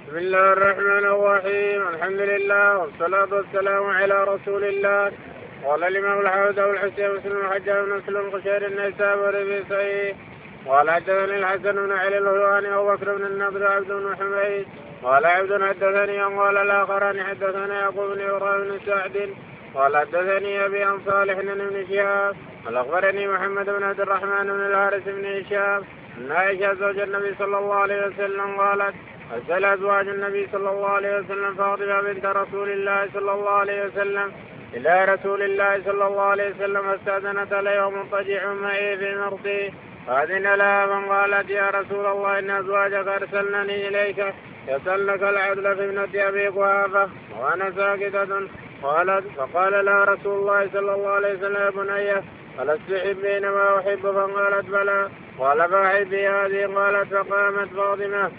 بسم الله الرحمن الرحيم. الحمد لله والصلاة والسلام على رسول الله. قال الإمام الحافظ أبو الحسين مسلم الحجاج بن مسلم القشيري النيسابوري في صحيح قال حدثني الحسن بن علي الهلواني أبو بكر بن النضر عبد بن حميد قال عبد حدثني قال الآخران حدثنا يعقوب بن إبراهيم بن سعد قال حدثني أبي عن صالح بن شهاب قال أخبرني محمد بن عبد الرحمن بن الحارث بن هشام أن عائشة زوج النبي صلى الله عليه وسلم قالت أرسل أزواج النبي صلى الله عليه وسلم فاطمة بنت رسول الله صلى الله عليه وسلم إلى رسول الله صلى الله عليه وسلم فاستأذنت عليه مضطجع معي في مرضي فأذن لها فقالت يا رسول الله إن أزواجك أرسلنني إليك يسألنك العدل في ابنة أبي قحافة وأنا ساكتة. قالت فقال لها رسول الله صلى الله عليه وسلم يا بني ألست تحبين ما أحب؟ فقالت بلى. قال فأحبي هذه؟ قالت فقامت فاطمة.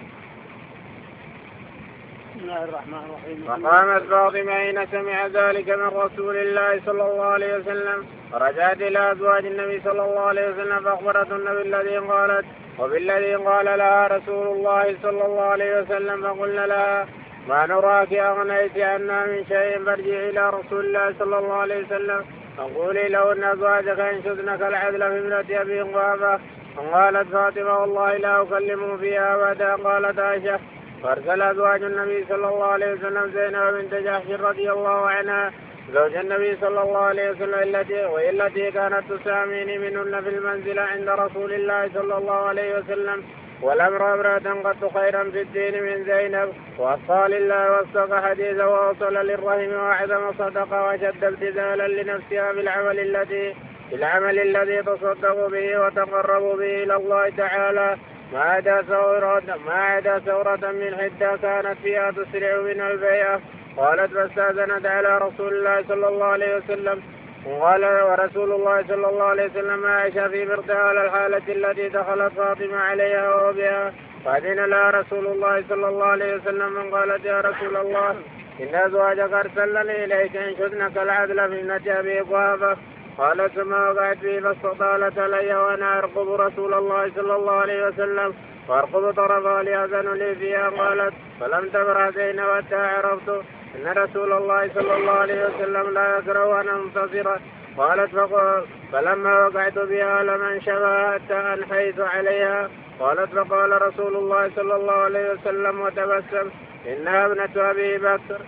بسم الله الرحمن الرحيم. فقامت فاطمة حين سمع ذلك من رسول الله صلى الله عليه وسلم فرجعت إلى أزواج النبي صلى الله عليه وسلم فأخبرت النبي الذي قالت وبالذي قال لها رسول الله صلى الله عليه وسلم فقلنا لها ما نراك أغنيت عنا من شيء فارجعي إلى رسول الله صلى الله عليه وسلم فقولي له أن أزواجك ينشدنك العدل في ابنة أبي قحافة. قالت فاطمة والله لا أكلمه فيها أبدا. قالت عائشة فارسل أزواج النبي صلى الله عليه وسلم زينب بنت جحش رضي الله عنها زوج النبي صلى الله عليه وسلم والتي كانت تساميني منهن في المنزل عند رسول الله صلى الله عليه وسلم ولم رأى امرأة قط خيرا في الدين من زينب وأصفى لله واصدق حديثا ووصل للرحم وأعظم صدقة وشد ابتذالا لنفسها بالعمل الذي تصدق به وتقرب به إلى الله تعالى ما عدا ثورة من حدة كانت فيها تسرع من البيعة. قالت فاستأذنت على رسول الله صلى الله عليه وسلم وقال ورسول الله صلى الله عليه وسلم عائشة في مرتها على الحالة التي دخلت فاطمة عليها وبها فأذن لها رسول الله صلى الله عليه وسلم من قالت يا رسول الله إن أزواجك أرسلني إليك ينشدنك العدل في ابنة أبي قحافة. قالت ثم وقعت فيه فاستطالت علي وأنا أرقب رسول الله صلى الله عليه وسلم وأرقب طرفها ليأذن لي فيها. قالت فلم تبرح زينب حتى عرفت إن رسول الله صلى الله عليه وسلم لا يكره أن أنتصر. قالت فلما وقعت بها لم أنشبها حتى أنحيت عليها. قالت فقال رسول الله صلى الله عليه وسلم وتبسم إنها ابنة أبي بكر.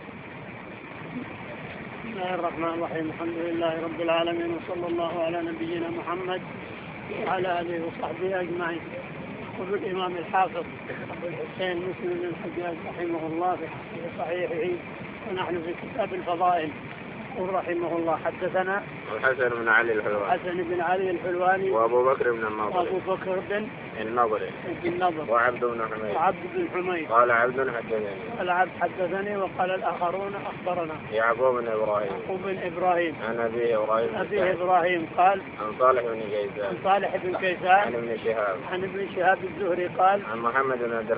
بسم الله الرحمن الرحيم. الحمد لله رب العالمين وصلى الله على نبينا محمد وعلى آله وصحبه أجمعين. يقول الإمام الحافظ أبو الحسين مسلم بن الحجاج رحمه الله في صحيحه ونحن في كتاب الفضائل يقول رحمه الله حدثنا الحسن بن علي الحلواني وأبو بكر بن النضر وعبد بن حميد قال عبد حدثني وقال الآخرون أخبرنا يعقوب بن إبراهيم عن أبيه إبراهيم قال عن صالح بن كيسان عن ابن شهاب الزهري قال عن محمد بن عبد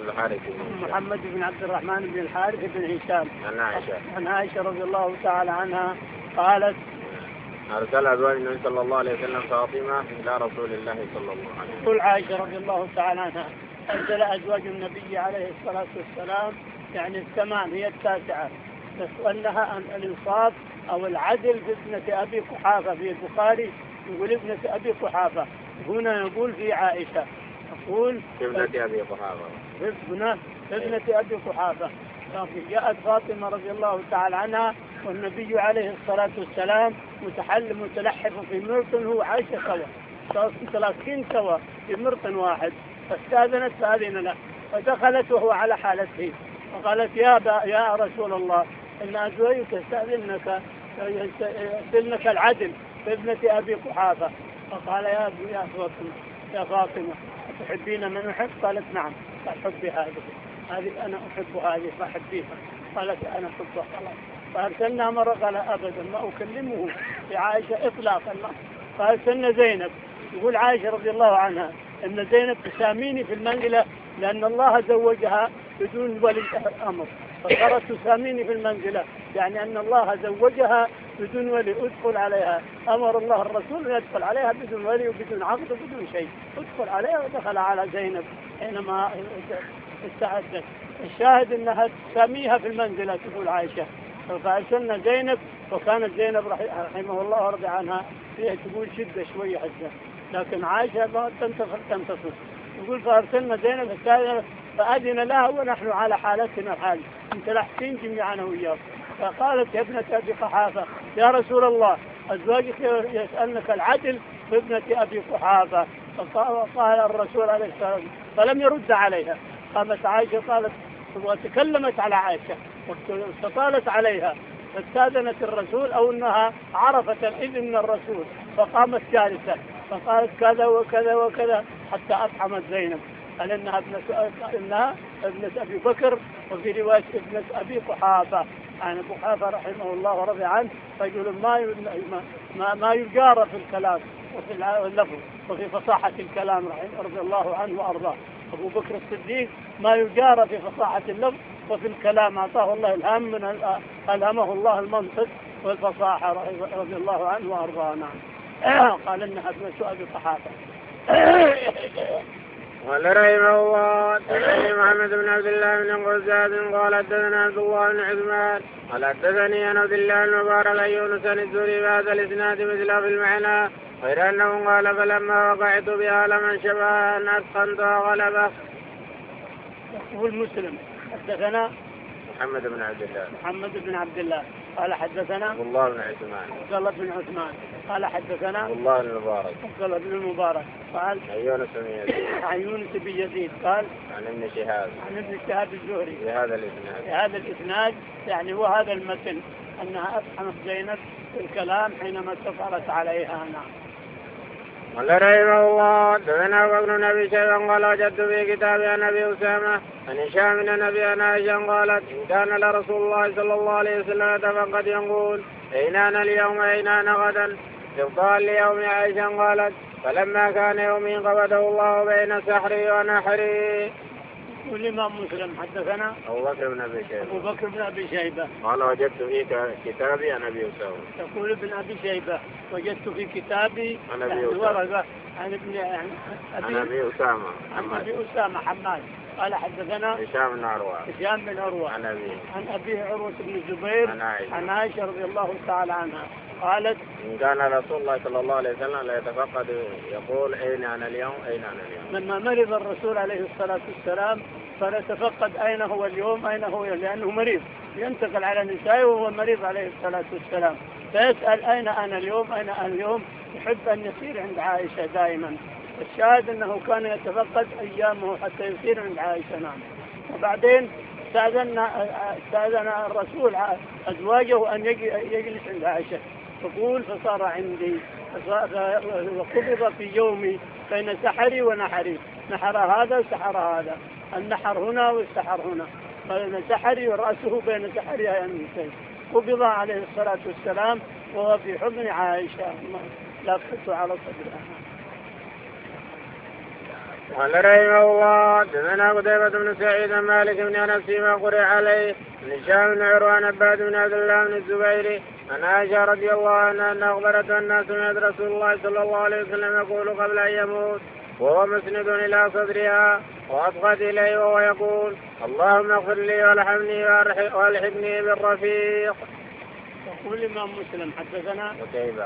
الرحمن بن الحارث بن هشام عن عائشة رضي الله تعالى عنها قالت أرسل أزواج النبي صلى الله عليه وسلم فاطمة إلى رسول الله صلى الله عليه وسلم. تقول عائشة رضي الله تعالى عنها أرسل أزواج النبي عليه الصلاة والسلام يعني الثمان هي التاسعة تسألها عن الإنصاف أو العدل في ابنة أبي قحافة. في البخاري يقول ابنة أبي قحافة هنا يقول في عائشة يقول ابنة أبي قحافة ابنة أبي قحافة. جاءت فاطمة رضي الله تعالى عنها والنبي عليه الصلاة والسلام متلحف في مرط هو عائشة سوا 30 سوا في مرط واحد فاستأذنت فأذن له فدخلت وهو على حالته فقالت يا رسول الله إن أزواجك يستأذنك العدل في ابنة أبي قحافة. فقال يا فاطمة تحبين من أحب؟ قالت نعم. فأحبي هذه أنا أحب هذه فأحبيها. قالت أنا أحبها خلاص. فأرسلنا مرة قال أبدا ما أكلمه لعائشة إطلاقا. فأرسلنا زينب يقول عائشة رضي الله عنها إن زينب تساميني في المنزلة لأن الله زوجها بدون ولي أمر فصارت تساميني في المنزلة يعني أن الله زوجها بدون ولي أدخل عليها. أمر الله الرسول أن يدخل عليها بدون ولي وبدون عقد وبدون شيء. أدخل عليها ودخل على زينب حينما استعدت. الشاهد أنها تسميها في المنزلة تقول عائشة. فأرسلنا زينب، وكانت زينب رحمه الله ورضي عنها فيها تقول شدة شوية حتى، لكن عائشة ما تنتصر. يقول فأرسلنا زينب الثالثة فأذن لها ونحن على حالتنا الحال متلحسين جميعا وياه. فقالت يا ابنة أبي قحافة يا رسول الله أزواجك يسألنك العدل بابنة أبي قحافة. فقال الرسول عليه الصلاة والسلام فلم يرد عليها. قامت عائشة قالت وتكلمت على عائشة واستطالت عليها، فاستاذنت الرسول أو أنها عرفت الإذن من الرسول، فقامت جالسة فقالت كذا وكذا وكذا حتى أفحمت زينب قال إنها ابنة أبي بكر، وفي رواية ابنة أبي قحافة. يعني أبو قحافة رحمه الله ورضي عنه رجل ما يجار في الكلام وفي اللفظ وفي فصاحة الكلام رضي الله عنه وأرضاه. أبو بكر الصديق ما يجار في فصاحة اللفظ وفي الكلام، أعطاه الله الهام ألهمه الله المنطق والفصاحة رضي الله عنه وأرضاه. نعم. قال إنها ابنة أبي قحافة. قال رحمه الله حدثني محمد بن عبد الله بن غزاز قال حدثنا عبد الله بن عثمان قال حدثني عن عبد الله بن مبارك عن يونس عن الزهري بهذا الاسناد مثله في المعنى غير انه قال فلما وقعت بها لمن شبه ان اتقنت غلبه. يقول مسلم حدثنا محمد بن عبد الله قال حدثنا عبد الله بن عثمان قال حدثنا عبد الله بن المبارك قال عن يونس بن يزيد قال عن ابن شهاب الزهري بهذا الإسناد يعني هو هذا المتن أنها أفحمت زينب في الكلام حينما سفرت عليها. نعم. قال رحمه الله حدثنا أبو بكر بن أبي شيبة قال وجدت في كتاب عن أبي أسامة عن هشام بن النبي عن عائشة قالت إن كان لرسول الله صلى الله عليه وسلم يتفقد يقول أين أنا اليوم أين أنا غدا. قال ليوم عائشة قالت فلما كان يومي قبضه الله بين سحري ونحري. والإمام مسلم حدثنا أبو بكر بن أبي شيبة قال وجدت في كتابي عن أبي أسامة. يقول ابن أبي شيبة وجدت في كتابي عن أبي أسامة عن أبي أسامة حماد قال حدثنا هشام بن عروة عن أبيه عروة بن الزبير عن عائشة رضي الله تعالى عنها قالت إن كان رسول الله صلى الله عليه وسلم لا يتفقد يقول أين أنا اليوم. لما مرض الرسول عليه الصلاة والسلام فنتفقد أين هو اليوم لأنه مريض ينتقل على نسائه وهو مريض عليه الصلاة والسلام، فيسأل أين أنا اليوم يحب أن يصير عند عائشة دائما. الشاهد أنه كان يتفقد أيامه حتى يصير عند عائشة. نعم. وبعدين استأذن الرسول أزواجه أن يجلس عند عائشة تقول فصار عندي وقبض في يومي بين سحري ونحري، نحر هذا وسحر هذا، النحر هنا والسحر هنا، بين سحري ورأسه بين سحري النساء. قبض عليه الصلاة والسلام وهو في حضن عائشة لا تحس على صدرها. قال رحمه الله حدثنا قتيبة بن سعيد مالك بن أنس فيما قرئ عليه عن هشام بن عروة عن عباد بن عبد الله بن الزبير عن عائشة رضي الله عنها أن أخبرته أن سمعت رسول الله صلى الله عليه وسلم يقول قبل أن يموت وهو مسند إلى صدرها وأصغت إليه وهو يقول اللهم اغفر لي وارحمني والحقني بالرفيق. يقول الإمام مسلم حدثنا قتيبة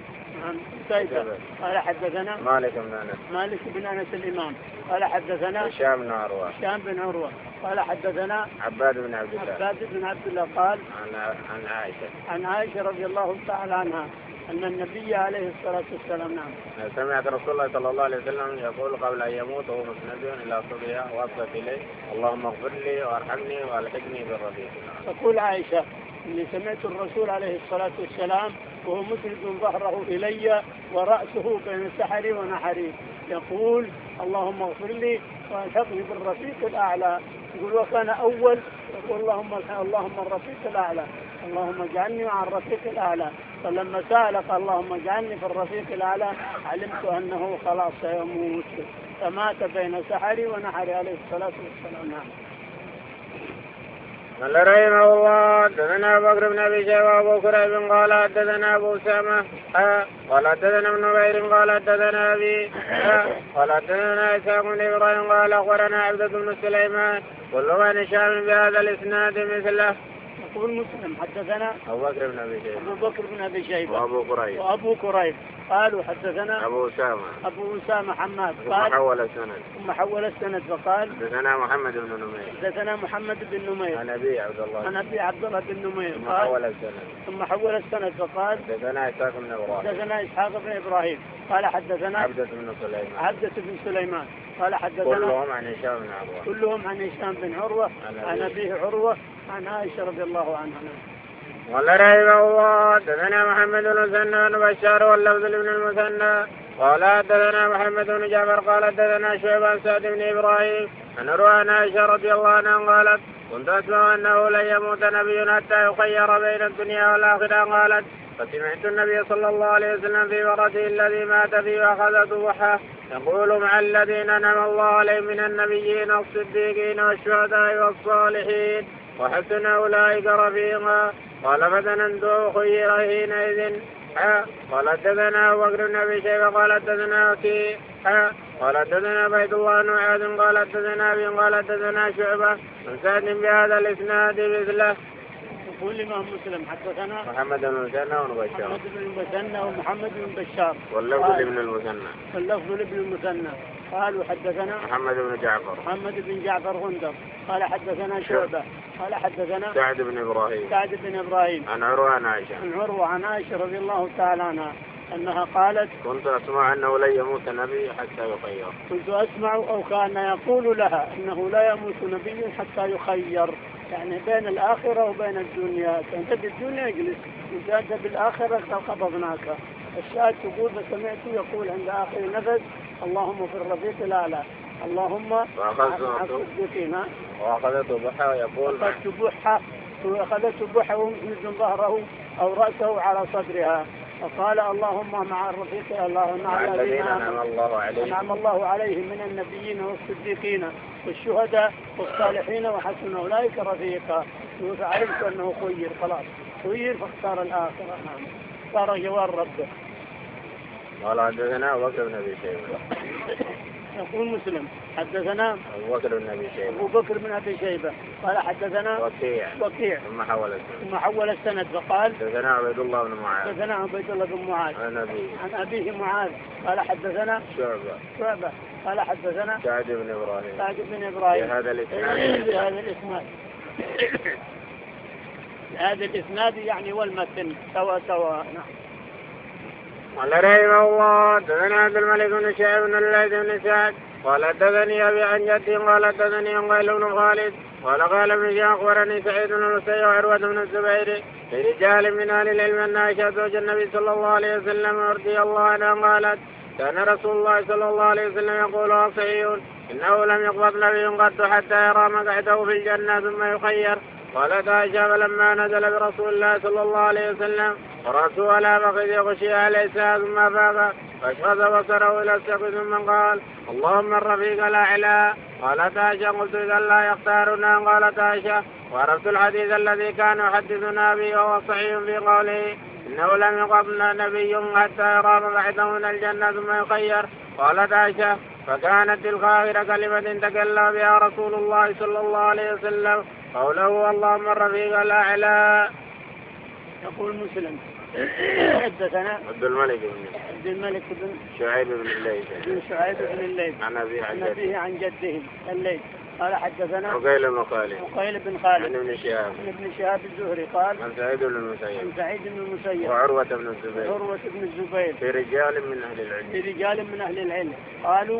قال حدثنا مالك بن أنس الإمام قال حدثنا هشام بن عروة قال حدثنا عباد بن عبد الله قال عن عائشة رضي الله تعالى عنها أن النبي عليه الصلاة والسلام نعم سمعت رسول الله صلى الله عليه وسلم يقول قبل أن يموت وهو مسند إلى صدرها وأصغت إليه اللهم اغفر لي وارحمني والحقني بالرفيق. تقول عائشة اللي سمعت الرسول عليه الصلاة والسلام وهو مسند ظهره إلي ورأسه بين سحري ونحري يقول اللهم اغفر لي والحقني بالرفيق الأعلى. يقول وكان أول يقول اللهم الرفيق الأعلى اللهم اجعلني مع الرفيق الأعلى، فلما سألك اللهم اجعلني في الرفيق الأعلى علمت أنه خلاص سيموت، فمات بين سحري ونحري عليه الصلاة والسلام. قال رحمه الله حدثنا أبو بكر بن أبي شيبة وأبو كريب قال حدثنا أبو أسامة قال حدثنا ابن نمير قال حدثنا أبي قال حدثنا إسحاق بن إبراهيم قال أخبرنا عبدة بن سليمان كل عن هشام بهذا الإسناد مثله. يقول مسلم حدثنا أبو بكر بن أبي شيبة وأبو كريب قالوا حدثنا أبو أسامة حماد قال ثم حول السند فقال حدثنا محمد بن نمير عن أبي عبد الله بن نمير ثم حول السند فقال حدثنا إسحاق بن إبراهيم قال حدثنا عبدة بن سليمان قال حدثنا كلهم عن هشام بن عروة عن أبيه عروة عن عائشة رضي الله عنها. قال رحمه الله حدثنا محمد بن المثنى بن بشار واللفظ لابن المثنى قال حدثنا محمد بن جعفر قال حدثنا شعيب عن سعد بن ابراهيم عن عن عائشة رضي الله عنها قالت كنت اسمع انه لن يموت نبي حتى يخير بين الدنيا والاخره. قالت فسمعت النبي صلى الله عليه وسلم في مرضه الذي مات فيه واخذته ضحى يقول مع الذين انعم الله عليهم من النبيين والصديقين والشهداء والصالحين وحسن اولئك رفيقا. قال فظننت خير حينئذ قال حدثنا أبو بكر بن أبي شيبة قال حدثنا وكيع قال حدثنا عبيد الله بن معاذ قال حدثنا أبي قال حدثنا شعبة عن سعد بهذا الإسناد مثله. يقول الإمام مسلم حدثنا محمد بن المثنى ومحمد بن بشار واللفظ لابن المثنى قالوا حدثنا محمد بن جعفر غندر قال حدثنا شعبة قال حدثنا سعد بن إبراهيم عن عروة عن عائشة رضي الله تعالى عنها أنها قالت كنت أسمع أنه لن يموت نبي حتى يخير. كنت أسمع أو كان يقول لها أنه لا يموت نبي حتى يخير، يعني بين الآخرة وبين الدنيا. أنت بالدنيا اجلس، أنت بالآخرة قبضناك. الشاهد تقول فسمعت يقول عند آخر نفس اللهم في الرفيق الأعلى اللهم وأخذته بحة يقول أخذته بحة ومسند ظهره أو رأسه على صدرها فقال اللهم مع الرفيق الله مع الذين أنعم الله عليهم من النبيين والصديقين والشهداء والصالحين وحسن أولئك رفيقا. فعرفت أنه خير، خلاص خير فاختار الآخرة. صار جوار ربه. قال حدثنا أبو بكر بن أبي شيبة. يقول مسلم حدثنا أبو بكر بن أبي شيبة قال حدثنا وكيع ثم حول السند فقال حدثنا عبيد الله بن معاذ عن أبيه معاذ قال حدثنا شعبة قال حدثنا سعد بن إبراهيم بهذا الإسناد يعني والمتن سواء. قال رحمه الله حدثنا عبد الملك بن شعيب بن الليث بن سعد قال حدثني أبي عن جدي قال حدثني عقيل بن خالد قال ابن شهاب أخبرني سعيد بن المسيب وعروة بن الزبير لرجال من أهل العلم أن عائشة زوج النبي صلى الله عليه وسلم رضي الله عنها قالت كان رسول الله صلى الله عليه وسلم يقول صحيح إنه لم يقبض نبي قط حتى يرى مقعده في الجنة ثم يخير. قالت عائشة فلما نزل برسول الله صلى الله عليه وسلم ورأسه على فخذه غشي عليه ثم فاق فاشخص بصره إلى السقف ثم قال اللهم الرفيق الأعلى. قالت عائشة قلت إذا لا يختارنا. قالت عائشة وعرفت الحديث الذي كان يحدثنا به وهو صحيح في قوله إنه لم يقبل نبي حتى يرى مقعده من الجنة ثم يخير. قالت عائشة فكانت تلك آخر كلمة تكلم بها رسول الله صلى الله عليه وسلم قوله اللهم الرفيق الأعلى. يقول مسلم حدثنا عبد الملك بن شعيب بن الليث عن أبيه عن جده الليث قال حدثنا عقيل بن خالد عن ابن شهاب الزهري قال عن سعيد بن المسيب وعروة بن الزبير في رجال من أهل العلم قالوا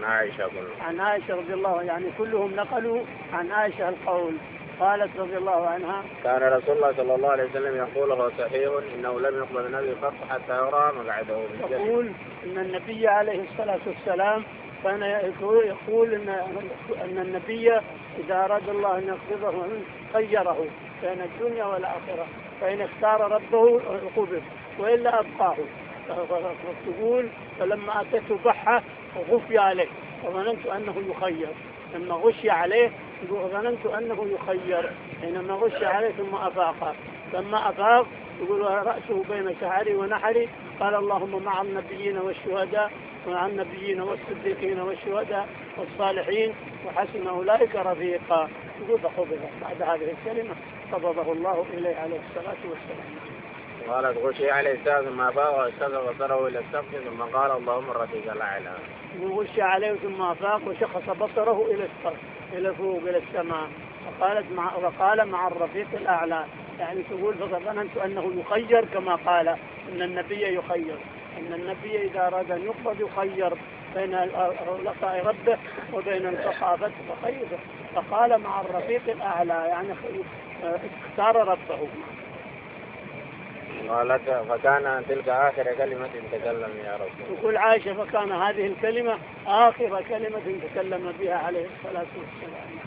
عن عائشة رضي الله يعني كلهم نقلوا عن عائشة القول. قالت رضي الله عنها كان رسول الله صلى الله عليه وسلم يقول هو صحيح إنه لم يقبل النبي قط حتى يرى مقعده في الجنة. يقول إن النبي عليه الصلاة والسلام كان يقول أن النبي إذا أراد الله أن يقبضه خيره بين الدنيا والآخرة فإن اختار ربه قبض وإلا أبقاه. تقول فلما أتته بحة غشي عليه فظننت أنه يخير. لما غشي عليه يقول ظننت أنه يخير حينما غش عليه ثم أفاق. لما أفاق يقول رأسه بين شعري ونحري قال اللهم مع النبيين والشهداء ومع النبيين والصديقين والشهداء والصالحين وحسن أولئك رفيقا. يقول فقبض بعد هذه الكلمة قبضه الله إليه عليه الصلاة والسلام. قالت غشي عليه الساعة ثم أفاق واشتغل بصره إلى السقف ثم قال اللهم الرفيق الأعلى. غشي عليه ثم أفاق وشخص بصره إلى السقف إلى فوق إلى السماء وقال مع الرفيق الأعلى. يعني تقول فظننت أنه يخير كما قال إن النبي يخير، إن النبي إذا أراد أن يقبض يخير بين لقاء ربه وبين الثقافة فخيره، فقال مع الرفيق الأعلى يعني اختار ربه. قالت فكان تلك آخر كلمة تكلم يا رب. تقول عائشة فكان هذه الكلمة آخر كلمة تكلم بها عليه الصلاة والسلام.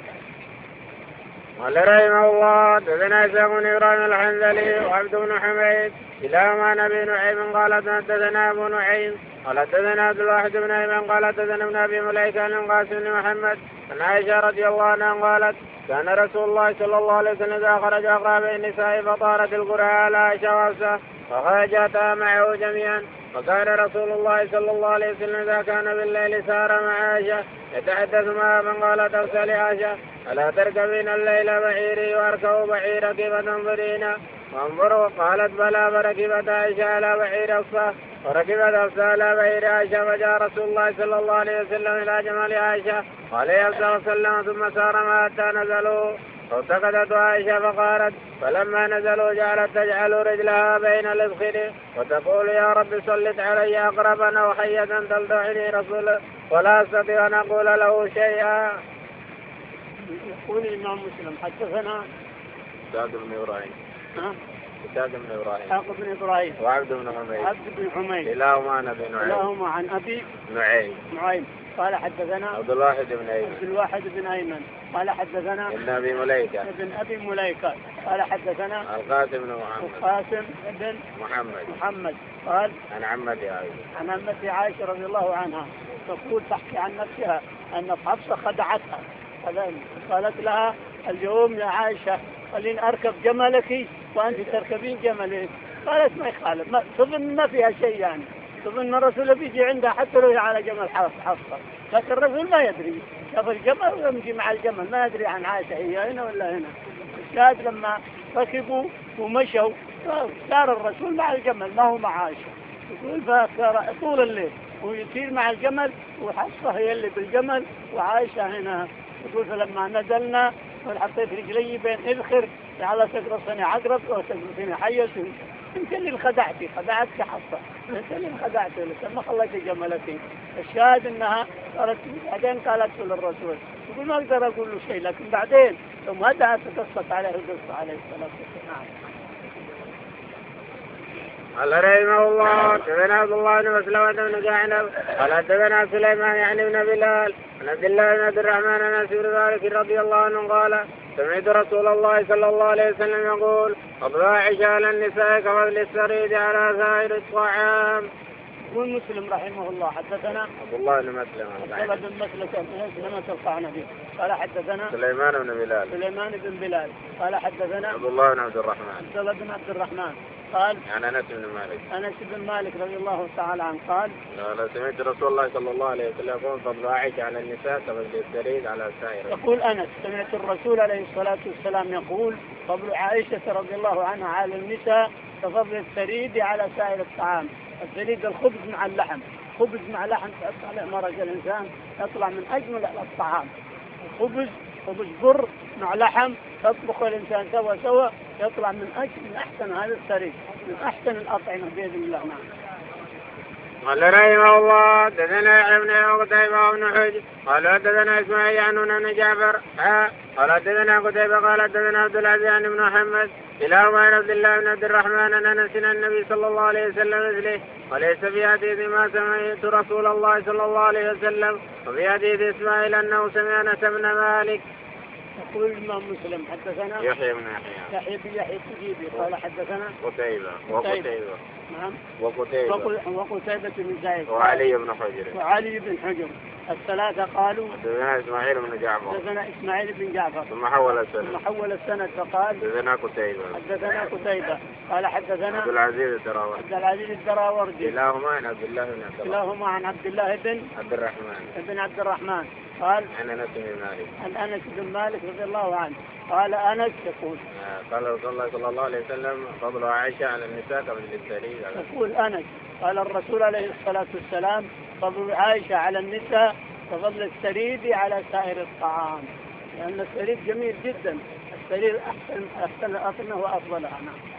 قال رحمه الله حدثنا إسحاق بن إبراهيم الحنظلي وعبد بن حميد كلاهما عن أبي نعيم قال حدثنا أبو نعيم قال حدثنا عبد الواحد بن أيمن قال حدثنا ابن أبي مليكة عن قاسم بن محمد عن عائشة رضي الله عنها قالت كان رسول الله صلى الله عليه وسلم إذا خرج أقرأ بين النساء فطارت القرى على عائشة وحفصة فخرجتا معه جميعا. وكان رسول الله صلى الله عليه وسلم إذا كان بالليل سار مع عائشة يتحدث معها فقالت أوصى لعائشة ألا تركبين الليل بعيري وأركب بعيرك فتنظرين وانظروا. قالت بلى فركبت عائشة على بعير حفصة وركبت حفصة على بعير عائشة فجاء رسول الله صلى الله عليه وسلم إلى جمال عائشة وعليه الصلاة والسلام ثم سار معها حتى نزلوا فالتقطت عائشة فقالت فلما نزلوا جعلت تجعل رجلها بين الإذخر وتقول يا رب سلط علي أقربا أو حية تلدعني رسول ولا أستطيع أن أقول له شيئا. يقول الإمام مسلم حدثنا إسحاق بن إبراهيم إسحاق بن إبراهيم وعبد بن حميد كلاهما عن أبي نعيم قال حدثنا عبد الواحد بن أيمن قال حدثنا ابن أبي مليكة قال حدثنا القاسم بن محمد قال عن عمتي عائشة رضي الله عنها تقول تحكي عن نفسها أن حفصة خدعتها قالت لها اليوم يا عائشة خليني أركب جملك وأنت تركبين جملك. قالت ما يخالف تظن ما فيها شيء يعني تظن الرسول بيجي عندها حتى لو على جمل حفصة لكن الرسول ما يدري شاف الجمل ويمشي مع الجمل ما يدري عن عائشة هي هنا ولا هنا. الشاهد لما ركبوا ومشوا سار الرسول مع الجمل ما هو مع عائشة. يقول فسار طول الليل ويسير مع الجمل وحفصة هي اللي بالجمل وعائشة هنا. يقول فلما نزلنا حطيت رجلي بين إذخر على تقرصني عقرب وتقرصني حية انت اللي خدعتك حفصة انت اللي خدعتك لما خليت جملتي. الشاهد انها صارت بعدين قالت للرسول يقول ما اقدر اقول له شيء لكن بعدين ثم هدأت تقصت عليه القصة عليه الصلاة والسلام. قال رحمه الله حدثنا عبد الله بن مسلمة بن قعنب قال حدثنا سليمان يعني بن بلال عن عبد الله بن عبد الرحمن عن انس بن مالك رضي الله عنه قال سمعت رسول الله صلى الله عليه وسلم يقول فضل عائشة على النساء كفضل السريد على سائر الطعام. يقول مسلم رحمه الله حدثنا عبد الله بن مسلمة القعنبي قال حدثنا سليمان بن بلال قال حدثنا عبد الله بن عبد الرحمن قال عن انس بن مالك رضي الله تعالى عنه قال سمعت رسول الله صلى الله عليه وسلم يقول فضل عائشة على النساء كفضل السريد على سائر. يقول انس سمعت الرسول عليه الصلاة والسلام يقول فضل عائشة رضي الله عنها على النساء كفضل السريد على سائر الطعام. السريد الخبز مع اللحم، خبز مع لحم تحط عليه مرق الإنسان يطلع من أجمل الطعام. خبز بر مع لحم تطبخ الإنسان سوا يطلع من أحسن هذا السريد من أحسن الأطعمة بإذن الله. قال رحمه الله حدثنا ابن قتيبة بن حجر قال حدثنا اسماعيل عن جعفر قال حدثنا قتيبة قال حدثنا عبد العزيز بن محمد كلاهما عن عبد الله بن عبد الرحمن عن انس النبي صلى الله عليه وسلم مثله وليس في حديث ما سمعت رسول الله صلى الله عليه وسلم وفي حديث اسماعيل انه سمع انس بن مالك. يقول الإمام مسلم حدثنا يحيى بن التجيبي قال حدثنا نعم. وقتيبة بن سعيد وعلي بن حجر. وعلي بن حجر الثلاثة قالوا حدثنا إسماعيل بن جعفر. حدثنا إسماعيل بن جعفر. ثم حول السند فقال حدثنا قتيبة قال حدثنا عبد العزيز الدراوردي. كلاهما عن عبد الله بن عبد الرحمن قال عن أنس بن مالك رضي الله عنه قال أنس يقول قال رسول الله صلى الله عليه وسلم فضل عائشة على النساء كفضل السرير. يقول أنس قال الرسول عليه الصلاة والسلام فضل عائشة على النساء كفضل السرير على سائر الطعام، لأن السرير جميل جدا، السرير أحسن أطنه وأفضلها.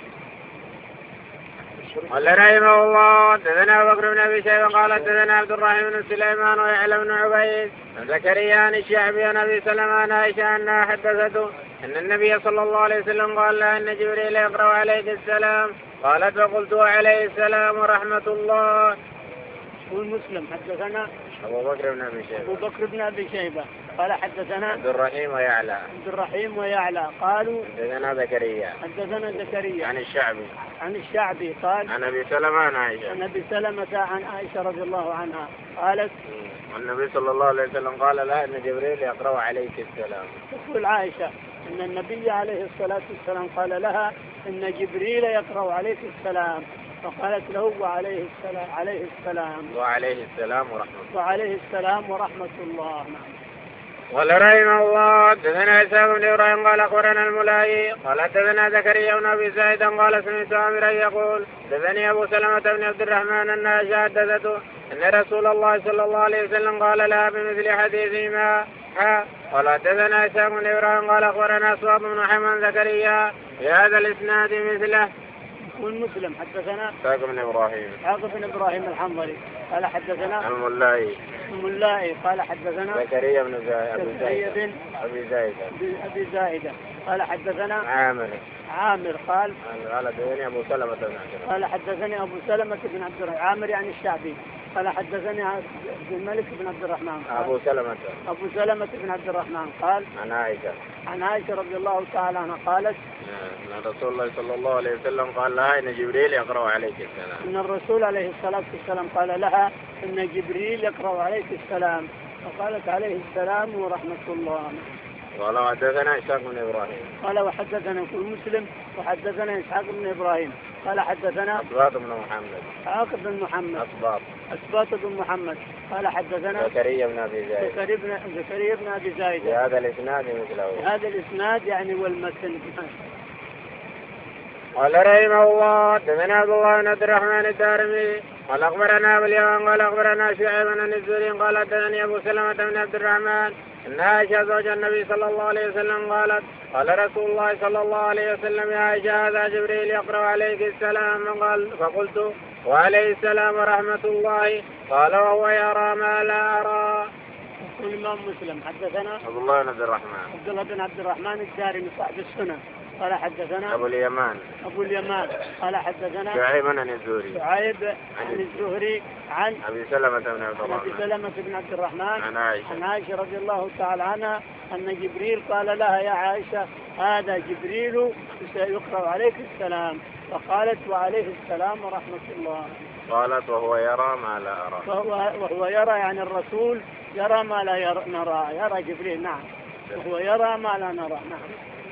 قال رحمه الله حدثنا أبو بكر بن أبي شيبة قال حدثنا عبد الرحمن بن سليمان ويعلى بن عبيد عن زكريا عن الشعبي عن أبي سلمة عن عائشة أنها حدثته أن النبي صلى الله عليه وسلم قال لها أن جبريل يقرأ عليك السلام، قالت فقلت عليه السلام ورحمة الله. مسلم حدثنا أبو بكر بن أبي شيبة قال حدثنا عبد الرحيم ويعلى قالوا حدثنا زكريا عن الشعبي قال عن أبي سلمة عن عائشة رضي الله عنها قالت والنبي صلى الله عليه وسلم قال لها أن جبريل يقرأ عليك السلام. تقول عائشة أن النبي عليه الصلاة والسلام قال لها أن جبريل يقرأ عليك السلام، فقالت له وعليه السلام ورحمة الله. قال رحمه الله حدثنا إسحاق بن إبراهيم قال أخبرنا الملاهي قال حدثنا زكريا بن أبي سعيد قال سمعت عامرا يقول حدثني أبو سلمة بن عبد الرحمن أن عائشة حدثته أن رسول الله صلى الله عليه وسلم قال لها بمثل حديثهما. قال حدثنا إسحاق بن إبراهيم قال أخبرنا أصوات بن محمد زكريا بهذا الإسناد مثله. يقول مسلم حدثنا إسحاق بن إبراهيم الحنظلي قال حدثنا الملاهي قال حدثنا زكريا بن أبي زايدة قال حدثنا عامر قال حدثني أبو سلمة بن عبد الرحمن. عامر يعني الشعبي قال حدثني عبد الملك بن عبد الرحمن. أبو سلمة بن عبد الرحمن قال عن عائشة رضي الله تعالى عنها قالت أن رسول الله صلى الله عليه وسلم قال لها إن جبريل يقرأ عليك السلام. أن الرسول عليه الصلاة والسلام قال لها إن جبريل يقرأ عليك السلام، فقالت عليه السلام ورحمة الله. قال وحدثنا إسحاق بن إبراهيم قال وحدثنا كل مسلم وحدثنا إسحاق بن إبراهيم قال حدثنا أسباط بن محمد قال حدثنا زكريا بن أبي زايد بهذا الإسناد مثله. هذا الإسناد يعني والمتن. قال رحمه الله حدثنا عبد الله بن عبد الرحمن الدارمي قال أخبرنا أبو اليمان قال أخبرنا شعيب بن الزهري قال حدثني أبو سلمة بن عبد الرحمن أن عائشة زوج النبي صلى الله عليه وسلم قالت قال رسول الله صلى الله عليه وسلم يا عائشة هذا جبريل يقرأ عليك السلام، فقلت وعليه السلام ورحمة الله، قال وهو يرى ما لا أرى. يقول الإمام مسلم حدثنا عبد الله بن عبد الرحمن الدارمي صاحب السنن قال حدثنا أبو اليمان قال حدثنا شعيب عن الزهري عن أبي سلمة بن عبد الرحمن عن عائشة رضي الله تعالى عنها أن جبريل قال لها يا عائشة هذا جبريل سيقرأ عليك السلام، فقالت وعليه السلام ورحمة الله. قالت وهو يرى ما لا أرى. وهو يرى يعني الرسول يرى ما لا نرى، يرى جبريل نعم، وهو يرى ما لا نرى نعم.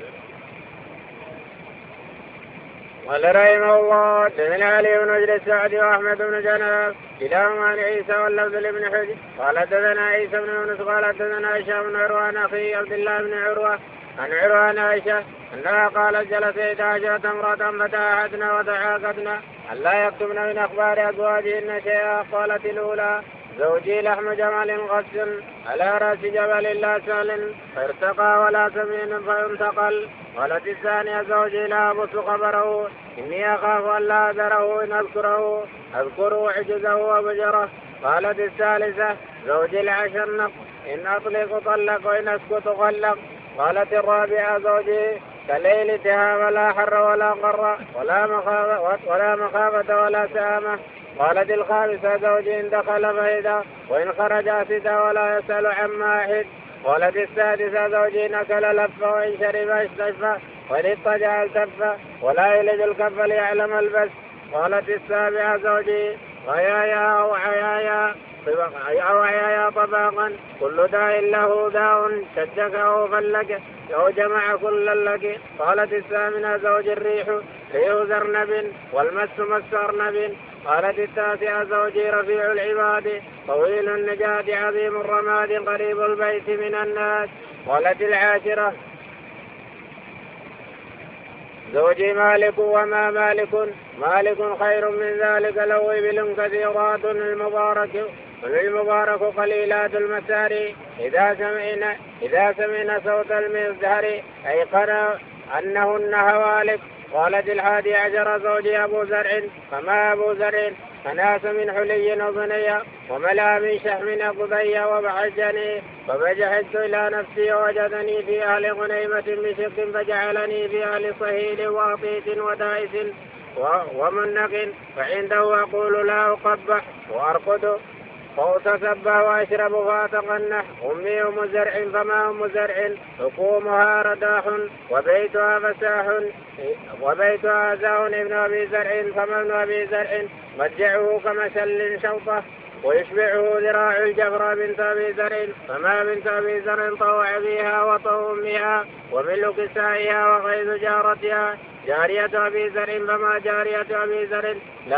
قال رحمه الله حدثنا علي بن حجر السعدي وأحمد بن جناب كلاهما عن عيسى واللفظ لابن حجر قال حدثنا عيسى بن يونس قال حدثنا هشام بن عروة عن أخي عبد الله بن عروة عن عائشة أنها قالت جلس 11 امرأة فتاحتنا وتعاقدنا ألا يكتبن من أخبار أزواجهن شيئا. قالت الأولى زوجي لحم جمل غسل على رأس جبل لا سهل فارتقى ولا سمين فينتقل. قالت الثانية زوجي لا أبص خبره إني أخاف أن لا أذره إن أذكره عجزه وبجره. قالت الثالثة زوجي العشر إن أطلق طلق وإن أسكت طلق. قالت الرابعة زوجي كليل تهام لا حر ولا قر ولا مخافة ولا سامة. قالت الخامسة زوجي إن دخل فهدا وإن خرج أسدا ولا يسأل عما أحد. قالت السادسة زوجي نكل لف وإن شرب استشفى وإن اضطجع التف ولا يلج الكف ليعلم البس. قالت السابعة زوجي غيايا أو عيايا طباقا كل داء له داء شدك أو فلك أو جمع كل لك. قالت الثامنة زوج الريح ريح زرنب والمس مس أرنب. قالت التاسعة زوجي رفيع العباد طويل النجاد عظيم الرماد قريب البيت من الناس. قالت العاشرة زوجي مالك وما مالك خير من ذلك له إبل كثيرات المبارك قليلات المسار إذا سمعنا صوت المزهر أيقن أنهن هوالك. قالت الحادي عشر زوجي أبو زرع فما أبو زرع فناس من حلي وبنية وملا من شحم قضي وبحجني فبجحت إلى نفسي ووجدني في أهل غنيمة بشق فجعلني في أهل صهيل وأطيت ودائس ومنق فعنده أقول لا أقبح وأرقد فأتسبح وأشرب فأتقنح. أمي أم زرع فما أم زرع حكومها رداح وبيتها فساح وبيتها زاء ابن أبي زرع فما ابن أبي زرع مجعه كمشل شوطه ويشبعه ذراع الجفرة بنت أبي زرع فما بنت أبي زرع طوع بها وطوع أمها ومل كسائها وغيظ جارتها جارية أبي زرع فما جارية أبي زرع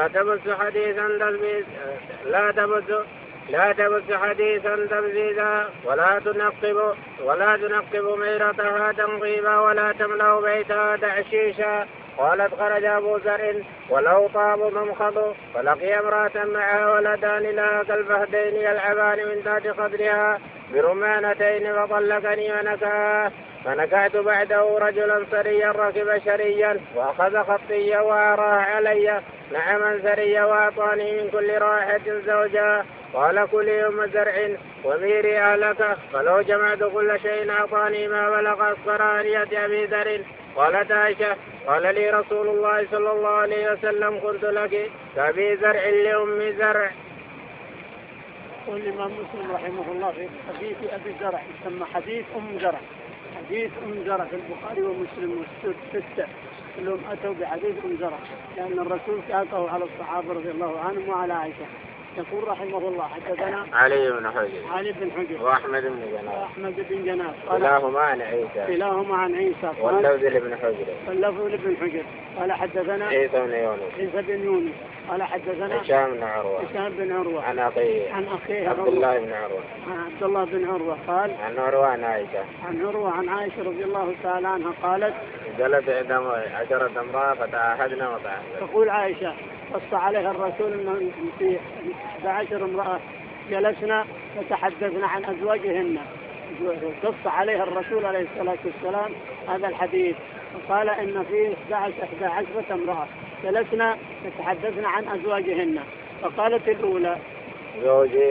لا تبث حديثا تبذيذا ولا تنقب ميرتها تنقيبا ولا تملأ بيتها تعشيشا. قالت خرج أبو زرع ولو طاب ممخض فلقي امرأة معها ولدان لها كالفهدين يلعبان من تحت خدرها برمانتين فطلقني ونكاه فنكعت بعده رجلا سريا ركب شريا وأخذ خطيا وأراه علي نعما سريا وأعطاني من كل راحة زوجا. قال كلي أم زرع وميري أهلك فلو جمعت كل شيء أعطاني ما بلغ أصغر آنية أبي ذر. قالت عائشة قال لي رسول الله صلى الله عليه وسلم قلت لك كأبي زرع لأم زرع. يقول الإمام مسلم رحمه الله في حديث أبي زرع يسمى حديث أم زرع. حديث أم زرع في البخاري ومسلم والستة كلهم أتوا بحديث أم زرع لأن الرسول ساقه على الصحابة رضي الله عنهم وعلى عائشة. يقول رحمه الله حدثنا علي بن حجر وأحمد بن جناف كلاهما عن عيسى واللفظ لابن حجر قال حدثنا عيسى بن يونس قال حدثنا هشام بن عروة عن أخيه عبد الله بن عروة قال عن عروة عن عائشة رضي الله تعالى عنها قالت جلس 10 امرأة فتعاهدنا تقول عائشة قص عليها الرسول أن في 11 امرأة جلسنا فتحدثنا عن أزواجهن. قص عليها الرسول عليه الصلاة والسلام هذا الحديث وقال إن في 11 امرأة جلسنا فتحدثنا عن أزواجهن. فقالت الأولى زوجي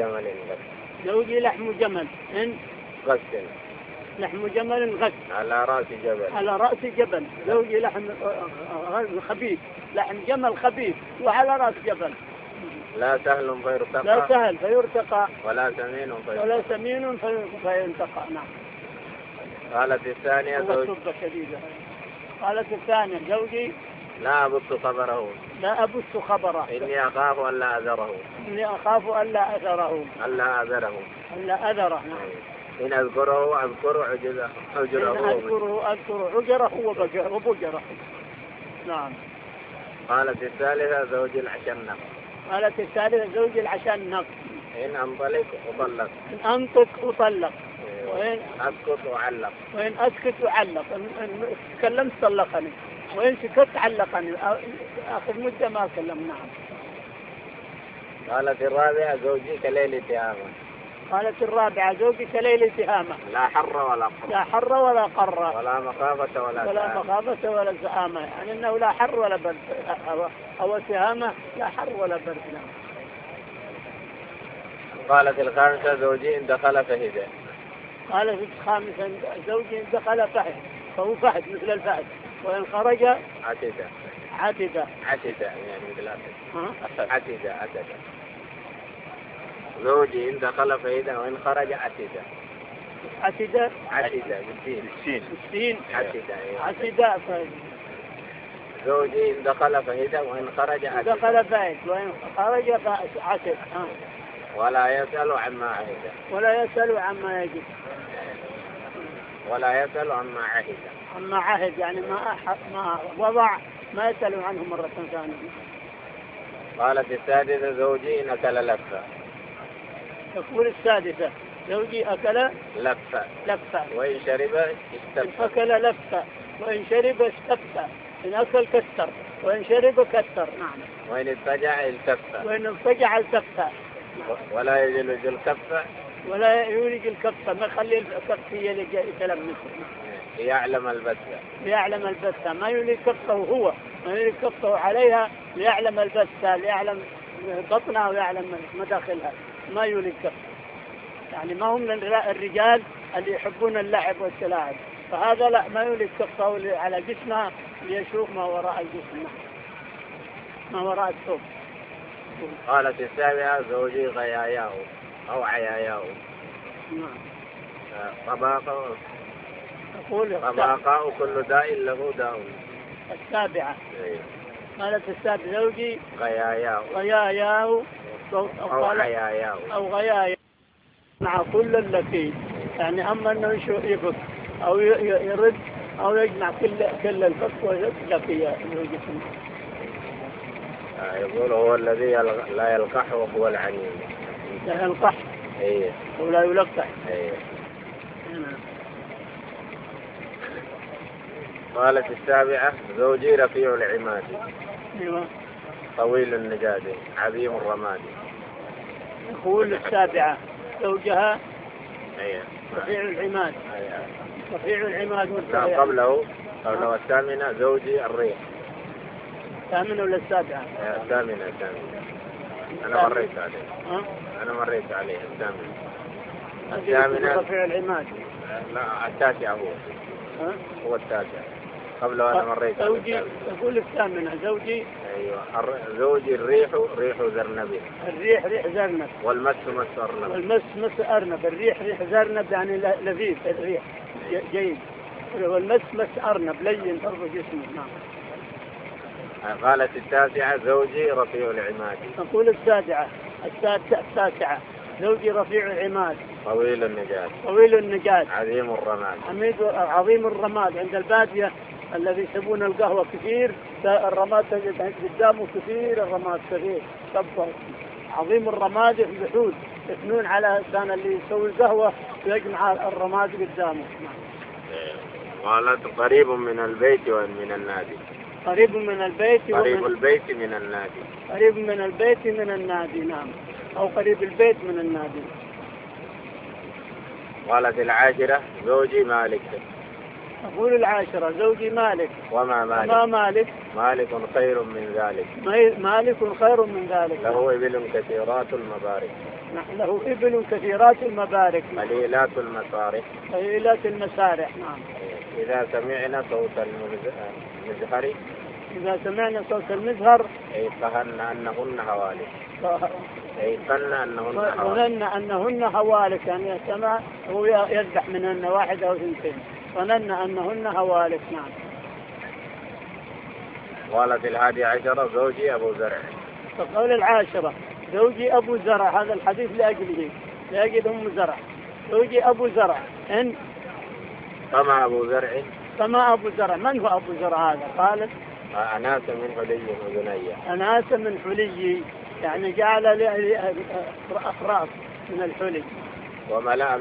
لحم جمل إن غسل لحم جمل غث على رأس جبل زوجي لحم خبيث لحم جمل خبيث وعلى رأس جبل لا سهل فيرتقى ولا سمين فينتقى. نعم. قالت الثانية زوجي لا أبث خبره إني أخاف ألا أذره إن أذكره أذكر عجره وبجره. نعم. قالت الثالثة زوجي العشنق إن أنطق أطلق وإن أسكت أعلق إن تكلمت طلقني وإن سكت علقني آخر مدة ما أكلم. نعم. قالت الرابعة زوجي كليل تهامة لا حر ولا قر ولا مخافة ولا زآمة يعني أنه لا حر ولا برد أو تهامة لا حر ولا برد. قالت الخامسة زوجي إن دخل فهد. قالت الخامسة زوجي إن دخل فهد فهو فهد مثل الفهد وإن خرج عتد يعني مثل عتد. زوجي إن دخل فهدا وإن خرج عتد بالسين عتد زوجي إن دخل فهد وإن خرج عتب. دخل فهد وإن خرج عتب. ولا يسأل عما عهد. ولا يسأل عما يجب. ولا يسأل عما عهد. عما عهد يعني ما وضع ما يسأل عنه مرة ثانية. قالت السادسة زوجي إن أكل لفة. تقول السادسة زوجي أكل لفة. وإن شرب استبت. إن أكل لفة وإن شرب استبت. إن أكل كثر وإن شرب كثر. نعم. وإن اضطجع التف. وإن اضطجع التف. ولا يولج الكف. ولا يولج الكف ما يخلي الكف هي اللي يتلمس. ليعلم البث. ليعلم البث ما يولج كفه هو ما يولج كفه عليها ليعلم البث ليعلم بطنها ويعلم مداخلها ما يولج كفه. يعني ما هم الرجال اللي يحبون اللعب والتلاعب فهذا لا ما يولج كفه على جسمها ليشوف ما وراء الجسم ما وراء الثوب. قالت السابعة زوجي غياياه أو عياياه. طباقة. تقول طباقة كل داء له داء. السابعة. قالت السابعة زوجي غياياه أو عياياه. أو غياياه مع كل اللكي يعني أما أنه يفك أو يرد أو يجمع كل الفك واللكي الجسم. يقول هو الذي لا يلقح وهو العنين. لا يلقح. إيه. ولا يلقح. إيه. قالت السابعة زوجي رفيع العماد. أيوة. طويل النجاد عظيم الرماد. يقول السابعة زوجها أيه. رفيع العماد. أيه. رفيع العماد قبله الثامنة زوجي الريح. الثامنة ولا السابعة؟ الثامنة. أنا مريت عليه الثامنة. رفيع العماد. لا التاسعة هو التاسع قبله أنا مريت عليه. زوجي يقول الثامنة زوجي. أيوة زوجي الريح ريح زرنب. الريح ريح زرنب. والمس مس أرنب. مس أرنب. الريح ريح زرنب يعني لذيذ الريح جيد. والمس أرنب لين أرض جسمه. نعم. قالت التاسعة زوجي رفيع العماد. تقول التاسعة زوجي رفيع العماد. طويل النجاد عظيم الرماد. عند البادية الذي يسمون القهوة كثير الرماد تجد قدامه كثير الرماد كثير كبر. عظيم الرماد البحوث يثنون على كان اللي يسوي القهوة ويجمع الرماد قدامه. قالت قريب من البيت ومن النادي. قريب من البيت من النادي. قريب من البيت من النادي. نعم. أو قريب البيت من النادي. قالت العاشرة زوجي مالك. أقول العاشرة زوجي مالك. وما مالك؟ مالك خير من ذلك. مالك خير من ذلك. له إبل كثيرات المبارك. له إبل كثيرات المبارك. قليلات المسارح. نعم. إذا سمعنا صوت المزهر أيقن أنهن هوالك. يعني السماء هو يذبح منهن واحد أو اثنتين. ظننا أنهن هوالك. نعم. قالت الحادي عشرة زوجي أبو زرع. فقال العاشرة زوجي أبو زرع. هذا الحديث لأجل أم زرع. زوجي أبو زرع. فما أبو زرع. من هو أبو زرع هذا؟ قالت أناس من حلي يعني جعل أخراق من الحلي. وملأ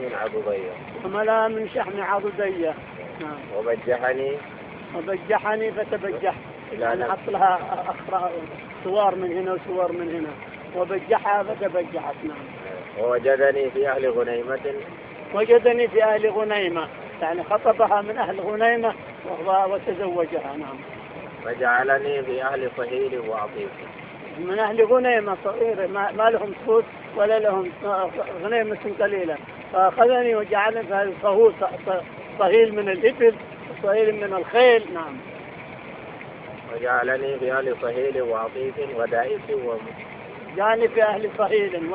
من شحم عضدية. نعم. وبجحني فتبجح يعني حط لها سوار من هنا وسوار من هنا وبجحها فتبجحت. نعم. ووجدني في أهل غنيمة يعني خطبها من أهل غنيمة وتزوجها. نعم. وجعلني في أهل صهيل وعطيف. من أهل غنيمة صغيرة ما لهم صوت ولا لهم غنيمة قليلة فأخذني وجعلني في أهل صهيل من الإبل وصهيل من الخيل. نعم. وجعلني في أهل صهيل وعطيف ودائس يعني في أهل صهيل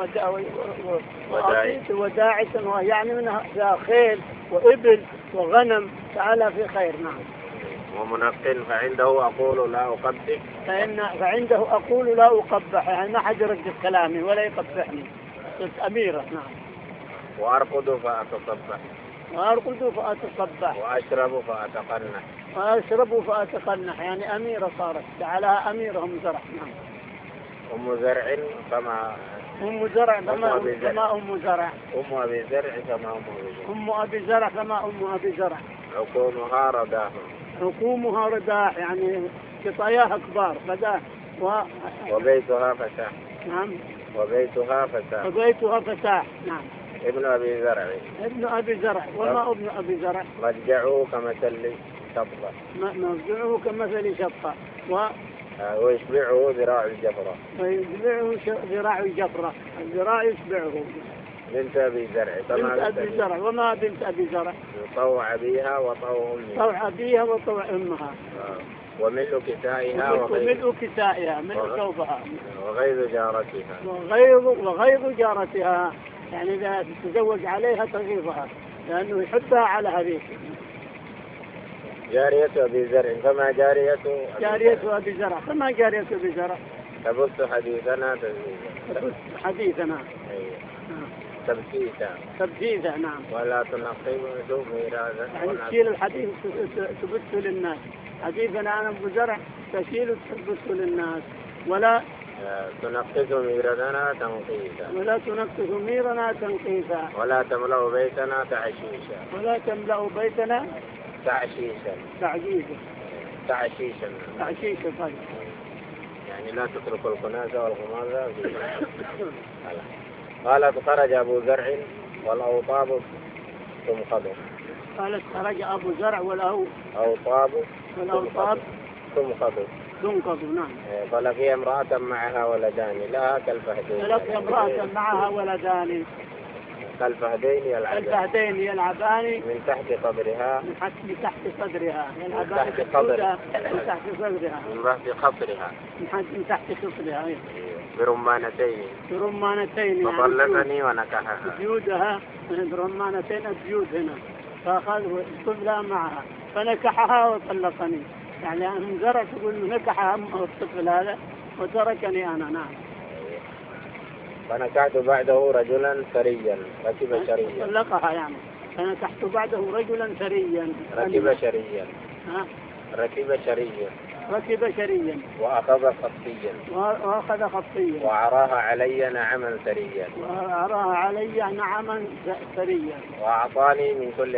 وداعس يعني من خيل وإبل وغنم تعالى في خير. نعم. ومنق فعنده أقول لا أقبح. فعنده أقول لا أقبح، يعني ما حد يرد كلامي ولا يقبحني، صرت أميرة. نعم. وأرقد فأتصبح. وأرقد فأتصبح. وأشرب فأتقنح. يعني أميرة صارت، جعلها أميرة أم زرع. نعم. أم زرع كما أم زرع كما أم زرع. أم أبي زرع كما أم أبي زرع كما أم أبي زرع. عقومها رداح يعني قطاياها كبار بداه. وبيتها فتاح. نعم. وبيتها فتاح. نعم. ابن أبي زرع. وما ابن أبي زرع. مضجعه كمثل شطة. مضجعه كمثل شطة. ويشبعه ذراع الجفرة. الذراع يشبعه. بنت أبي زرع. وما بنت أبي زرع. طوع أبيها وطوع أمها. وملء كسائها ملء ثوبها. وغيظ جارتها يعني إذا تتزوج عليها تغيظها لأنه يحبها على هذيك. جارية أبي زرع كما جارية أبي زرع. تبث حديثنا. تبثيثا. نعم. ولا تنقب ميراثا. يعني تشيل الحديث تبث للناس. حديثنا أنا أبو زرع تشيل تبث للناس. ولا تنقص ميرنا تنقيسا. ولا تملأ بيتنا تعشيشا. طيب. يعني لا تترك الكناسة والغمازة. قالت خرج أبو زرع والأوطاب تنقض. قالت خرج أبو زرع والأوطاب تنقض. نعم. فلقي امرأة معها ولدان لها كالفهدين يلعبان من تحت صدرها برمانتين فطلقني ونكحها. بيودها برمانتين البيود هنا فأخذ الطفلة معها فنكحها وطلقني. يعني من زرع تقول نكحها الطفل هذا وتركني أنا. نعم. فنكحت بعده رجلا ثريا ركب شريا. طلقها يعني. فنكحت بعده رجلا ثريا ركب شريا. وأخذ خطيا. وعراها علي نعما ثريا. وأعطاني من كل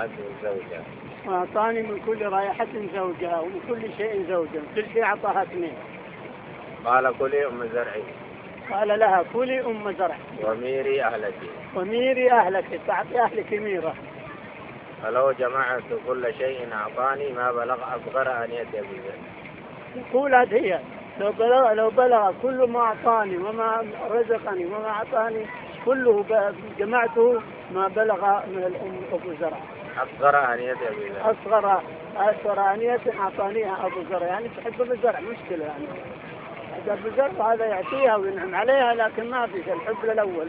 رائحة زوجها. ومن كل شيء زوجا. كل شيء أعطاها اثنين. قال كلي أم زرع. قال لها كلي أم زرع. وميري أهلك. تعطي أهلك ميرة. فلو جمعت كل شيء أعطاني ما بلغ أصغر أنية أبي زرع. يقول هي لو بلغ كل ما أعطاني وما رزقني وما أعطاني كله جمعته ما بلغ من الأم أبو زرع. أصغر أنية أبي زرع. أصغر أنية أعطانيها أبو زرع. يعني تحب أبو زرع مشكلة يعني. أبو زرع هذا يعطيها وينعم عليها لكن ما في الحب الأول.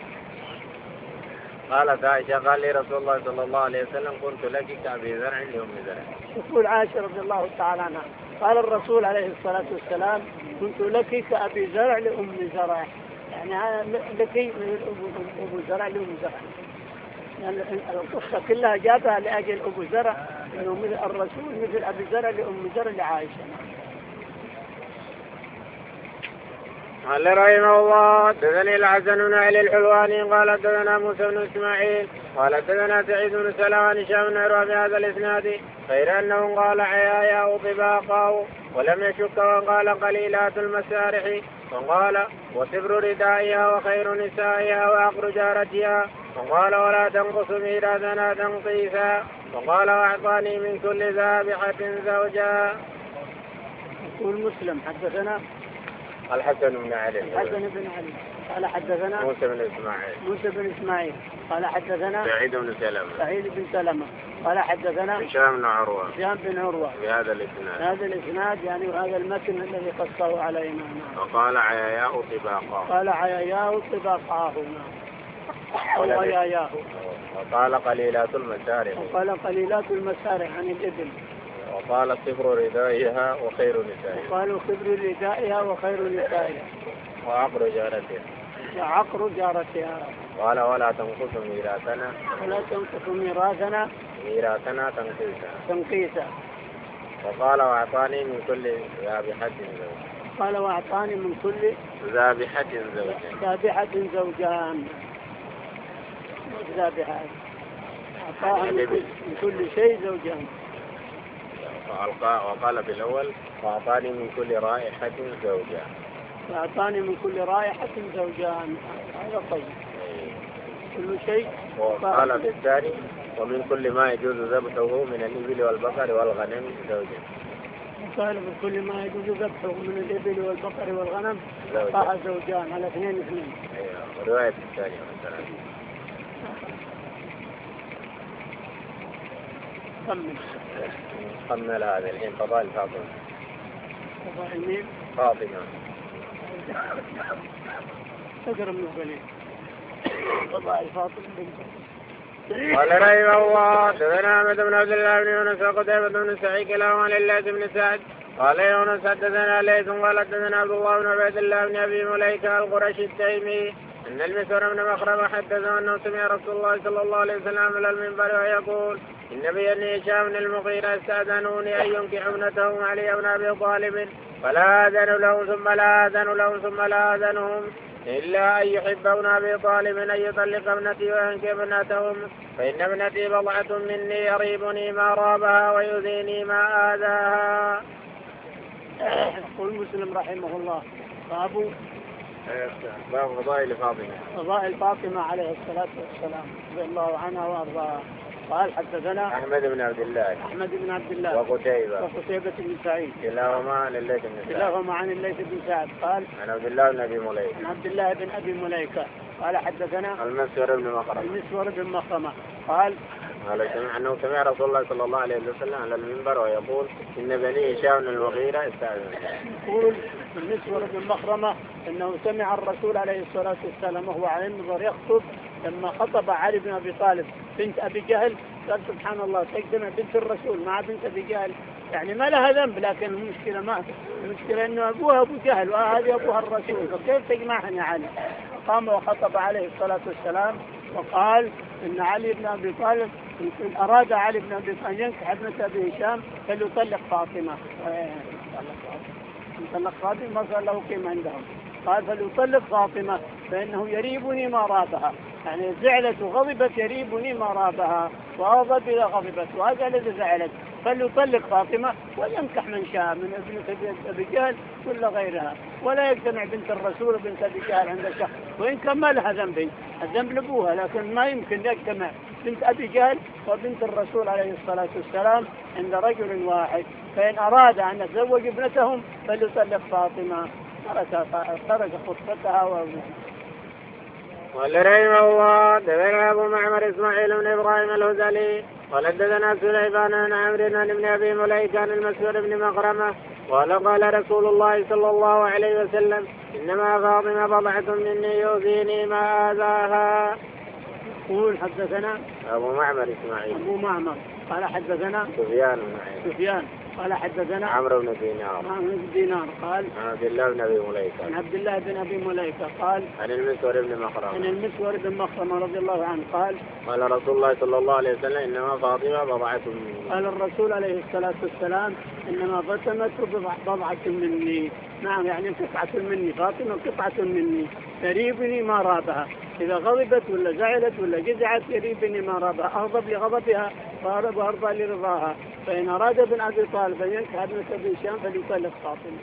قالت عائشة قال لي رسول الله صلى الله عليه وسلم كنت لك كأبي زرع لأم زرع. يقول عائشة رضي الله تعالى عنها قال الرسول عليه الصلاة والسلام كنت لك كأبي زرع لأم زرع. يعني لك أبو زرع لأم زرع. يعني القصة كلها جابها لأجل أبو زرع إنه مثل الرسول مثل أبي زرع لأم زرع لعائشة. قال رحمه الله حدثني الحسن بن علي الحلواني قال حدثنا موسى بن اسماعيل قال حدثنا سعيد بن سلام هشام بن عروة بهذا الاسناد غير انه قال عيايا طباقه ولم يشك وقال قليلات المسارح وقال وسبر ردائها وخير نسائها وعقر جارتها وقال ولا تنقص ميراثنا تنقيسا وقال واعطاني من كل ذابحة زوجا. يقول مسلم حدثنا الحسن بن علي قال حدثنا موسى بن إسماعيل قال حدثنا سعيد بن سلمة قال حدثنا هشام بن عروة بهذا الإسناد يعني وهذا المتن الذي قصه علينا. وقال عياياه طباقاه أو عياياه. وقال قليلات المسارح عن الإبل. وقال صبر ردائها وخير نسائها. وقالوا صبر ردائها وخير نسائها. وعقر جارتها. وعقر جارتها. قال ولا تنقص ميراثنا. ولا تنقص ميراثنا. ميراثنا تنقيسا. وقال واعطاني من كل ذابحة زوجان. قال واعطاني من كل ذابحة زوجان. ذابحة زوجان. ذابحة أعطاها من كل شيء زوجان. وقال في الأول وأعطاني من كل رائحة زوجان. وأعطاني من كل رائحة زوجان. هذا طيب. كل شيء. وقال في الثاني ومن كل ما يجوز ذبحه من الإبل والبقر والغنم زوجان. قال من كل ما يجوز ذبحه من الإبل والبقر والغنم أعطاها زوجان على اثنين. أيوة. رواية الثانية مثلا. كمل هذا الحين فضائل فاطمة. فضائل مين؟ فاطمة. تقرأ من القليل. فضائل فاطمة. قال رحمه الله حدثنا أحمد بن عبد الله بن يونس وقتيبة بن سعيد كلاهما عن الليث بن سعد قال يونس حدثنا ليث قال حدثنا عبد الله بن عبيد الله بن أبي مليكة القرشي التيمي أن المسور بن مخرمة حدثه أنه سمع رسول الله صلى الله عليه وسلم على المنبر ويقول إن بني هشام بن المغيرة استأذنوني أن ينكحوا ابنتهم علي بن أبي طالب فلا آذن لهم ثم لا آذن لهم ثم لا آذنهم إلا أن يحب ابن أبي طالب أن يطلق ابنتي وينكح ابنتهم فإن ابنتي بضعة مني يريبني ما رابها ويؤذيني ما آذاها. يقول مسلم رحمه الله باب فضائل فاطمة. فضائل فاطمة عليه الصلاة والسلام رضي الله عنها وأرضاها. قال حدثنا أحمد بن عبد الله وقتيبة بن سعيد كلاهما عن الليث بن سعد قال عن عبد الله بن أبي مليكة قال حدثنا المسور بن مخرمة قال أنه سمع رسول الله صلى الله عليه وسلم على المنبر ويقول إن بني هشام بن المغيرة استأذنوني. يقول المسور بن مخرمة أنه سمع الرسول عليه الصلاة والسلام وهو على المنبر يخطب لما خطب علي بن أبي طالب بنت أبي جهل قال سبحان الله تجتمع بنت الرسول مع بنت أبي جهل يعني ما لها ذنب لكن المشكلة أنه أبوها أبو جهل وهذه أبوها الرسول فكيف تجمعهم يا علي؟ قام وخطب عليه الصلاة والسلام وقال إن علي بن أبي طالب إن أراد علي بن أبي طالب ينكح ابنة أبي هشام فليطلق فاطمة. يطلق فاطمة ما صار له قيمة عندهم. قال فليطلق فاطمة فإنه يريبني ما رابها يعني زعلت وغضبت يريبني ما رابها وغضب إذا غضبت وهذا الذي زعلت فليطلق فاطمة وينكح من شاء من ابنة أبي جهل ولا غيرها ولا يجتمع بنت الرسول وبنت أبي جهل عند شخص وإن كان ما لها ذنب الذنب لأبوها لكن ما يمكن يجتمع بنت أبي جهل وبنت الرسول عليه الصلاة والسلام عند رجل واحد فإن أراد أن يتزوج ابنتهم فليطلق فاطمة ترك خطبتها وابنها. قال رحمه الله حدثنا أبو معمر إسماعيل بن إبراهيم الهذلي قال حدثنا سليمان بن عمرو بن أبي مليكة عن المسور بن مخرمة قال رسول الله صلى الله عليه وسلم إنما فاطمة بضعة مني يؤذيني ما آذاها. يقول حدثنا أبو معمر إسماعيل قال حدثنا سفيان قال حدثنا عمرو بن دينار قال عن عبد الله بن أبي مليكة قال عن المسور بن مخرمة رضي الله عنه قال رسول الله صلى الله عليه وسلم إنما فاطمة بضعة مني. قال الرسول عليه الصلاة والسلام إنما بضعة مني. نعم يعني قطعة مني فاطمة قطعة مني تريبني ما رابها إذا غضبت ولا زعلت ولا جزعت يريبني ما رابها أغضب لغضبها وأرضى لرضاها فإن أراد ابن أبي طالب أن ينكح ابنة أبي هشام فليطلق فاطمة.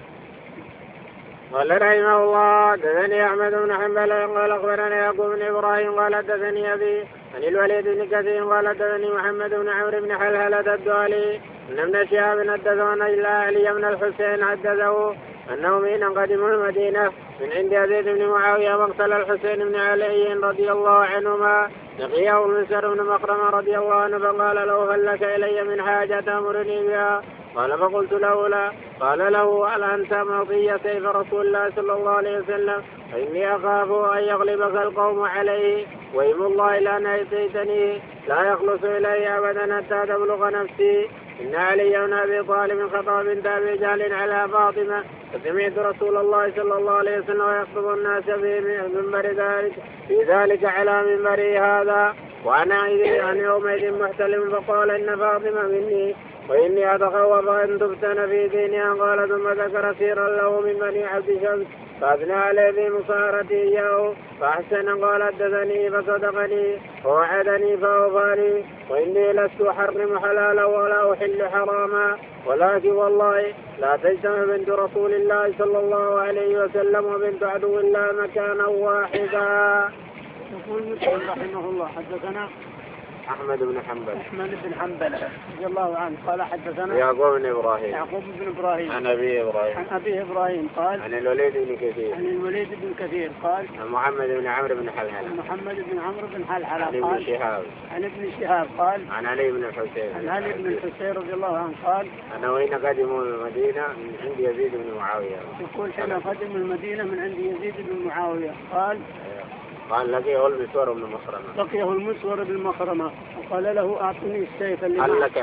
قال رحمه الله حدثني أحمد بن حنبل قال أخبرنا يعقوب بن إبراهيم قال حدثني أبي عن الوليد بن كثير قال حدثني محمد بن عمرو بن حلحلة الدولي أن ابن شهاب حدثه أن علي بن الحسين حدثه أنهم حين قدموا المدينة من عند يزيد بن معاوية مقتل الحسين بن علي رضي الله عنهما لقيه المسور بن مخرمة رضي الله عنه فقال له هل لك إلي من حاجة تأمرني بها؟ قال فقلت له لا. قال له هل أنت معطي سيف رسول الله صلى الله عليه وسلم فإني أخاف أن يغلبك القوم عليه وإيم الله لأن أتيتني لا يخلص إلي أبدا حتى تبلغ نفسي إن علي بن أبي طالب خطب بنت أبي جهل على فاطمة فسمعت رسول الله صلى الله عليه وسلم يخطب الناس في منبر في ذلك على منبري هذا وأنا عن يومئذ محتلم فقال إن فاطمة مني وإني أتخوف أن تفتن في دينها. قال ثم ذكر سيرا له من بني عبد شمس فأثنى عليه في مصارته إياه فأحسن. قال حدثني فصدقني ووعدني فأوفاني وإني لست أحرم حلالا ولا أحل حراما ولكن والله لا تجتمع بنت رسول الله صلى الله عليه وسلم وبنت عدو الله مكانا واحدا. يقول مسلم رحمه الله حدثنا أحمد بن حنبل رضي الله عنه قال حدثنا يعقوب بن إبراهيم عن أبيه إبراهيم قال عن الوليد بن كثير قال عن محمد بن عمرو بن حلحلة قال عن ابن شهاب قال عن علي بن الحسين رضي الله عنه قال أنا وين قدموا المدينة من عند يزيد بن معاوية. يقول حين قدموا المدينة من عند يزيد بن معاوية قال لقيه المسور بن مخرمة وقال له أعطني السيف اللي هل لك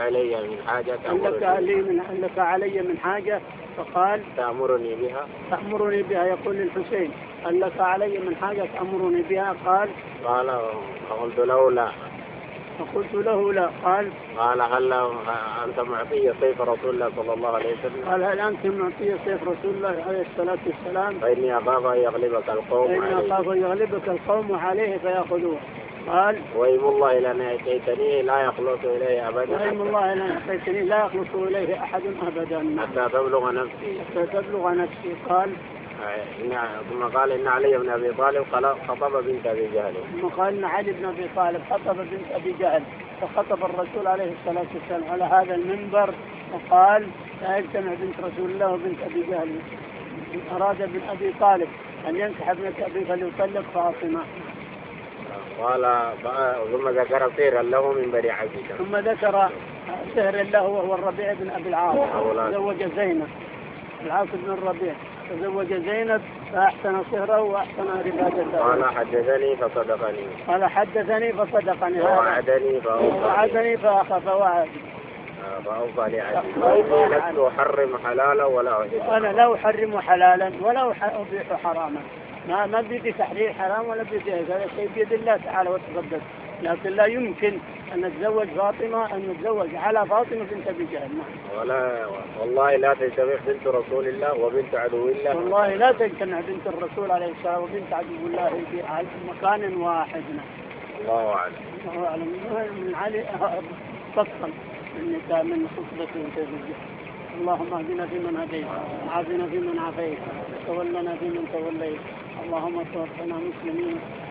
علي من حاجة فقال تأمرني بها. يقول للحسين هل لك علي من حاجة تأمرني بها؟ قال فقلت له لا. قال هل أنت معطي سيف رسول الله صلى الله عليه وسلم؟ قال هل أنت معطي سيف رسول الله عليه الصلاة والسلام؟ فإني أخاف أن يغلبك القوم عليه فيأخذوه. قال وإيم الله لأن أتيتني لا يخلص إليه أحد أبدا حتى تبلغ نفسي. قال ثم قال إن علي بن أبي طالب خطب بنت أبي جهل. ثم قال إن علي بن أبي طالب خطب بنت أبي جهل فخطب الرسول عليه الصلاة والسلام على هذا المنبر وقال لا يجتمع بنت رسول الله وبنت أبي جهل. أراد ابن أبي طالب أن ينكح ابنة أبي فليطلق فاطمة. قال ثم ذكر سهرا له من بني عبد شمس. ثم ذكر سهرا له وهو الربيع بن أبي العاص تزوج زينب. العاص بن الربيع تزوج زينب فأحسن صهره وأحسن رفادته. قال حدثني فصدقني ووعدني فوعد فأوفى لعهده. لست أحرم حلالا ولا أحل. أنا لا أحرم حلالا ولا أبيح حراما. ما بيدي تحرير حرام ولا بيدي هذا شيء بيد الله تعالى وتقدس. لكن لا يمكن أن نتزوج على فاطمة بنت أبي جهل. والله لا تجتمع بنت رسول الله وبنت عدو الله. والله لا تجتمع بنت الرسول عليه السلام وبنت عدو الله في مكان واحد. الله أعلم. من علي فصل من خطبة الرجال. اللهم اهدنا فيمن هديت وعافنا فيمن عافيت وتولنا فيمن توليت. اللهم توفنا مسلمين